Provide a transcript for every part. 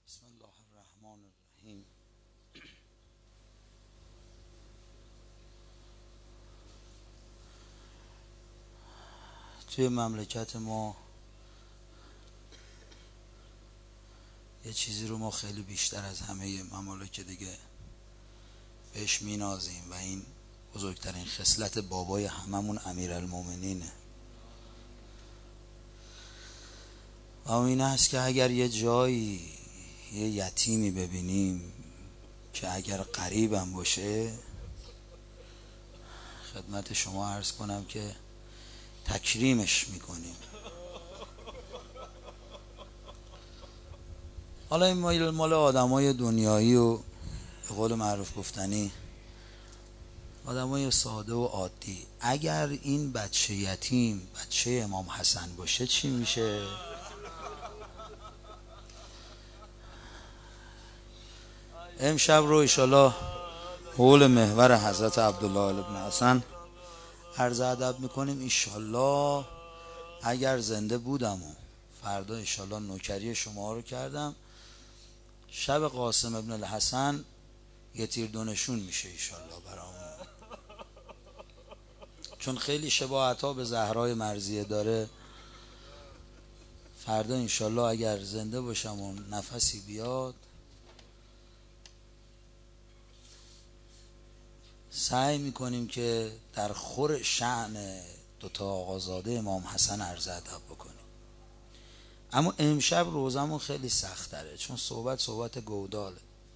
بسم الله الرحمن الرحیم. توی مملکت ما یه چیزی رو ما خیلی بیشتر از همه ممالک دیگه بهش مینازیم و این بزرگترین خصلت بابای هممون امیرالمومنینه و این است که اگر یه جایی یه یتیمی ببینیم که اگر قریبم باشه خدمت شما عرض کنم که تکریمش میکنیم. حالا این مال آدمای دنیایی و به قول معروف گفتنی آدمای ساده و عادی. اگر این بچه یتیم بچه امام حسن باشه چی میشه؟ امشب رو انشالله حول محور حضرت عبدالله ابن حسن عرض ادب میکنیم انشالله. اگر زنده بودم و فردا انشالله نوکری شما رو کردم، شب قاسم ابن الحسن یه تیر دونشون میشه انشالله برامون، چون خیلی شباهت ها به زهرای مرضیه داره. فردا انشالله اگر زنده باشم و نفسی بیاد سعی میکنیم که در خور شأن دوتا آقازاده امام حسن عرض ادب بکنیم. اما امشب روزمون خیلی سخت تره چون صحبت گوداله.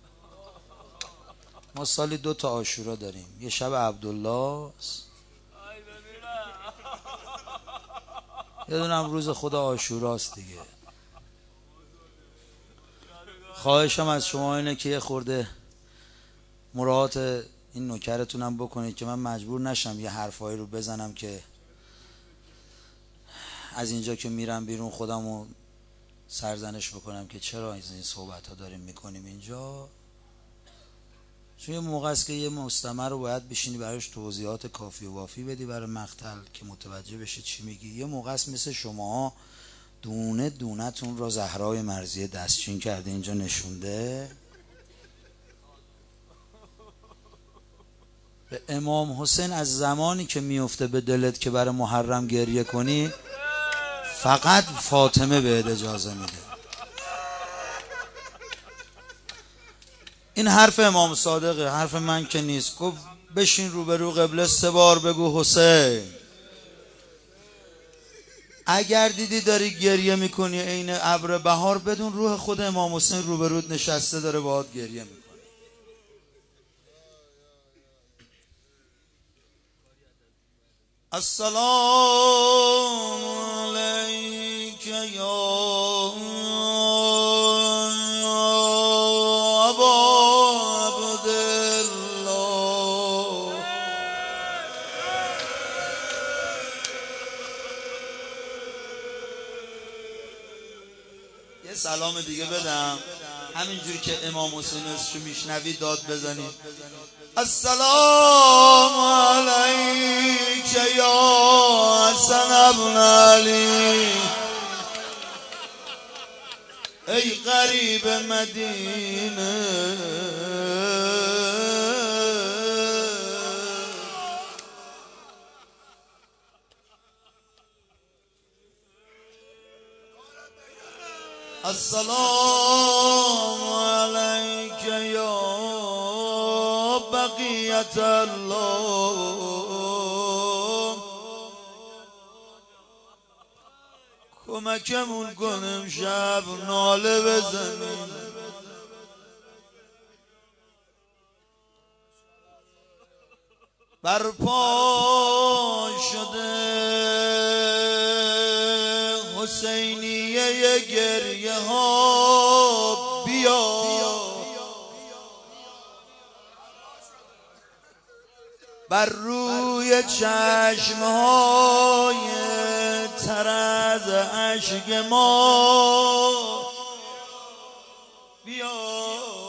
ما سالی 2 تا عاشورا داریم، یه شب عبدالله یه دونم روز خدا عاشوراست دیگه. خواهشم از شما اینه که یه خورده مراعات این نوکرتونم بکنید که من مجبور نشم یه حرفایی رو بزنم که از اینجا که میرم بیرون خودمو سرزنش بکنم که چرا از این صحبت ها داریم میکنیم اینجا. چون یه موقع است که یه مستمع رو باید بشینی براش توضیحات کافی و وافی بدی برای مقتل که متوجه بشه چی میگی. یه موقع است مثل شما دونه دونه تون را زهرای مرضیه دستچین کرده اینجا نشونده. به امام حسین از زمانی که میفته به دلت که برای محرم گریه کنی فقط فاطمه بهت اجازه میده. این حرف امام صادقه، حرف من که نیست. گفت بشین روبرو قبله 3 بار بگو حسین. اگر دیدی داری گریه میکنی عین ابر بهار، بدون روح خود امام حسین روبرود نشسته داره باهات گریه میکنه. السلام علیک یا ابا عبدالله. یه سلام دیگه بدم همینجوری که امام حسین رو میشنوی داد بزنید. السلام علیک یا حسن ابن علی. ای غریب مدینه السلام علیک یا بقیت الله. کمکمون کنم شب ناله بزنیم. برپا شده حسینیه گریه ها، بیا بر روی چشمهای تر از اشک ما بیا.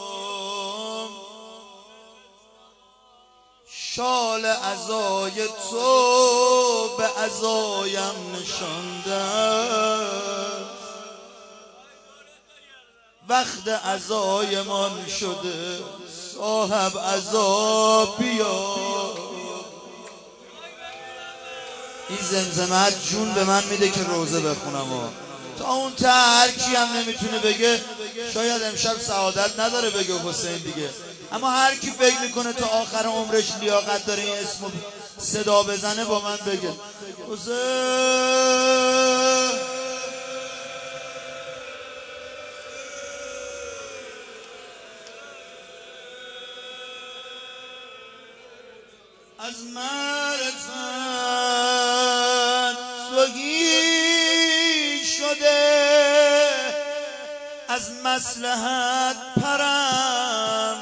شال عزای تو به عزایم نشانده وقت عزایمان شده صاحب عزا بیا. این زمزمت جون به من میده که روزه بخونم و تا اون ته هر کی هم نمیتونه بگه، شاید امشب سعادت نداره بگه حسین دیگه، اما هر کی فکر میکنه تا آخر عمرش لیاقت داره این اسمو صدا بزنه با من بگه حسین. از معرفت سوگی شده، از مصلحت پرم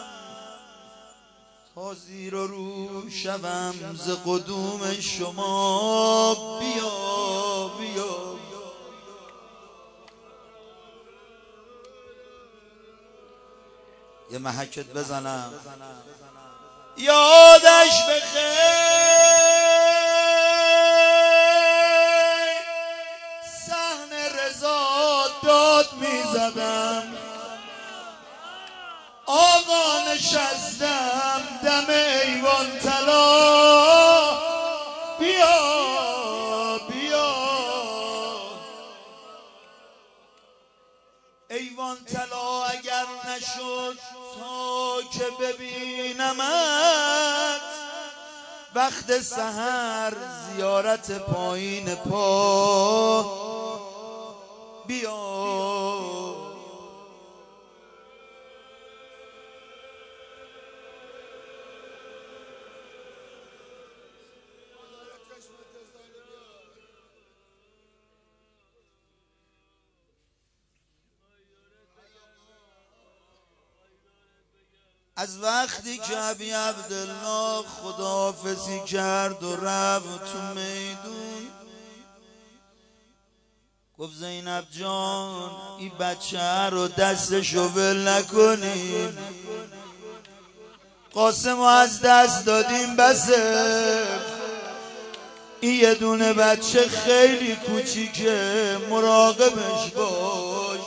تا زیر و رو شوم ز قدوم شما بیا بیا. یه محکت بزنم یادش بخیر، صحن رضا داد میزدم، آقا نشستم دم ایوان طلا بیا بیا. ایوان طلا اگر نشد تا که ببینمت، وقت سحر زیارت پایین پا بیا. از وقتی که ابی عبدالله خداحافظی کرد و رفت تو میدون، گفت زینب جان این بچه رو دستشو ول نکنیم، قاسمو از دست دادیم بسه، این یه دونه بچه خیلی کوچیکه مراقبش باش.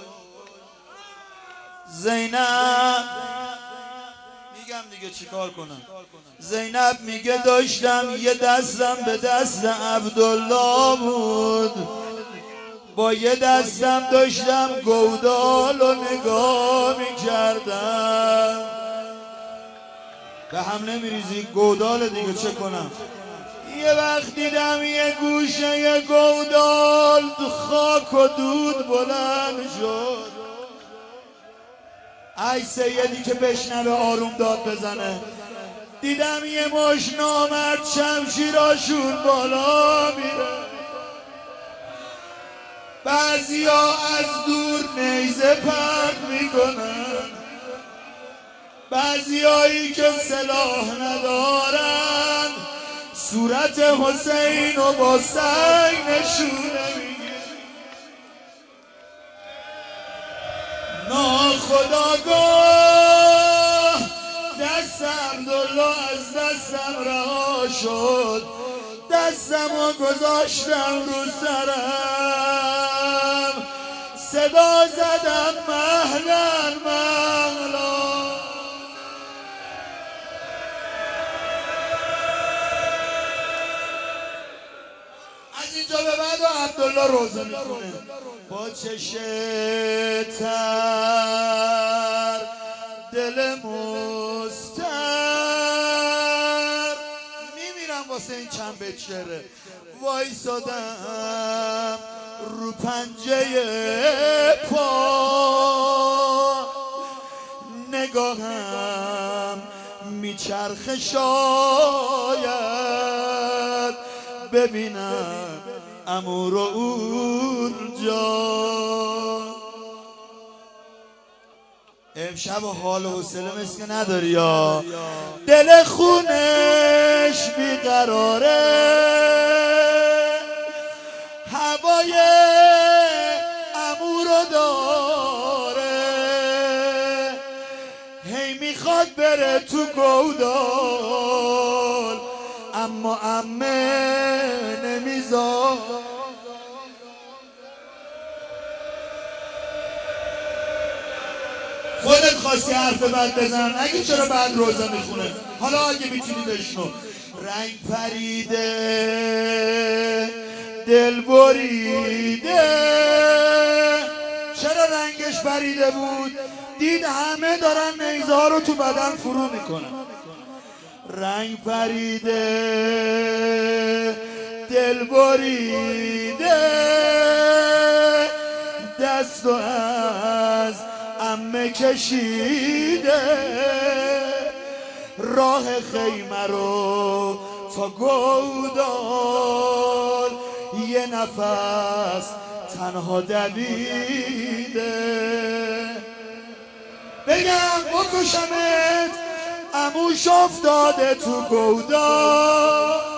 زینب میگم دیگه چیکار کنم، زینب میگه داشتم یه دستم به دست عبدالله بود، با یه دستم داشتم گودال رو نگاه میکردم. به هم نمیریزی گودال دیگه چه کنم. یه وقت دیدم یه گوشه یه گودال تو خاک و دود بلند شد، ای سیدی که بشنوه آروم داد بزنه. دیدم یه مش نامرد شمشیراشون بالا میره، بعضیا از دور نیزه پرت میکنن، بعضیایی که سلاح ندارن صورت حسین رو با سنگ نشونه میگه. ناخداگاه دست عبدالله از دستم رها شد، دستم رو گذاشتم رو سرم، صدا زدم مهلا مهلا. از اینجا به بعد عبدالله روزه میخونه با چشه تر دل مستر، میمیرم واسه این چند بیت شعره. وایسادم رو پنجه پا، نگاهم میچرخه شاید ببینم عمو رو اونجا. امشب حال و حوصله مثل که نداری یا دل خونش بیقراره، هوای عمو رو داره، هی میخواد بره تو گودال اما عمه نمیذاره. عباسی حرف بد بزن، اگه چرا بعد روزه میخونه. حالا اگه میتونی بشنو. رنگ پریده دل بریده، چرا رنگش پریده بود؟ دید همه دارن نیزه ها رو تو بدن فرو میکنن. رنگ پریده دل بریده، دستو از عمه کشیده، راه خیمه رو تا گودال یه نفس تنها دویده. بگم بکشمت عموش افتاده تو گودال،